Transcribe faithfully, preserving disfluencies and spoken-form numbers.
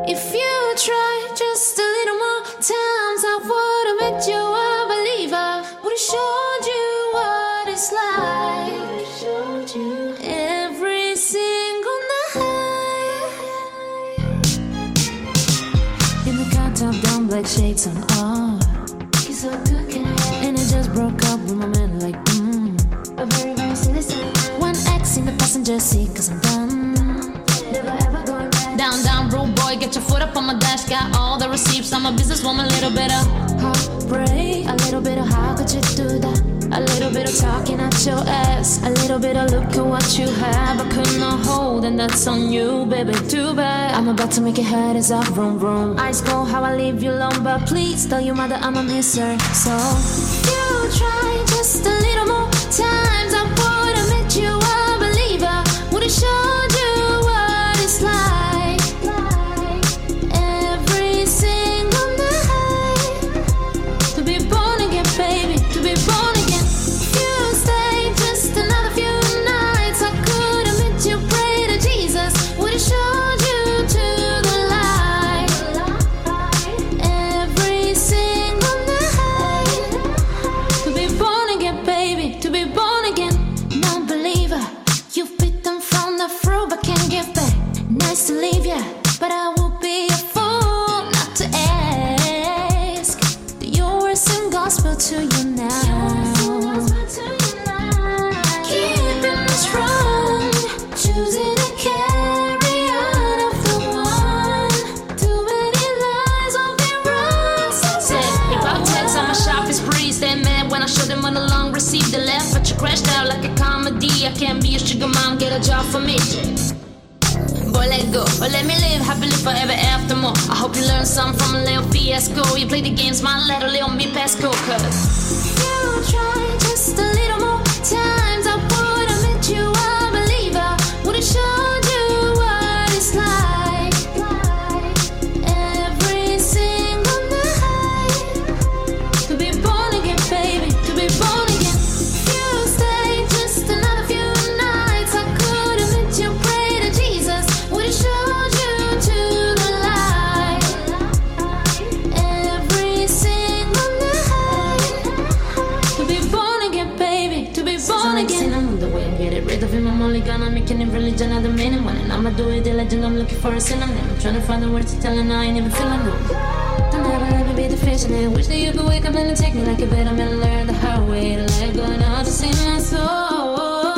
If you try just a little more times, I would've made you a believer. Would've showed you what it's like. Every single night. In the car, top down, black shades on. Oh, he's so good, can I? And I just broke up with my man, like, mmm. A very, very silly sign. One X in the passenger seat, cause I'm done. Never ever going back. Down, down, rude boy, get your foot up on my dash. Got all the receipts, I'm a businesswoman. Little bit of heartbreak, a little bit of how could you do that? A little bit of talking at your ass, a little bit of look at what you have. I could not hold, and that's on you, baby, too bad. I'm about to make your head is up, vroom, vroom. Eyes cold, how I leave you alone, but please tell your mother I'm a misser. So, you try just a little more times, I would've made you a believer. Would've showed you what it's like. Every single night. To be born again, baby, to be born again. To leave ya, but I would be a fool not to ask. The yours and gospel to you now. Keeping us wrong, choosing to carry on of the one. Too many lies on the wrong. Said about text, I'm a sharpest breeze. That man when I showed him on the long received the left, but you crashed out like a comedy. I can't be a sugar mom, get a job for me. Boy, let go, or let me live happily forever after more. I hope you learned something from a little fiasco. You play the game, smile, let a little me pass go, cause you try just a little more times, I would've made you a believer. Would've showed you what it's like. Every single night. To be born again, baby, to be born again. You stay just another few nights, I could've made you pray to Jesus. Showed you to the light. Every single night. To be born again, baby, to be born again. I'm the way I get it rid of him. I'm only gonna make it in religion at the minute. When I'ma do it, the legend. I'm looking for a synonym. I'm trying to find the words to tell, and I ain't even feeling good. Don't ever let me be the fish in it. Wish that you could wake up and take me like a bed. I'm gonna learn the hard way to let go. Now to see my soul.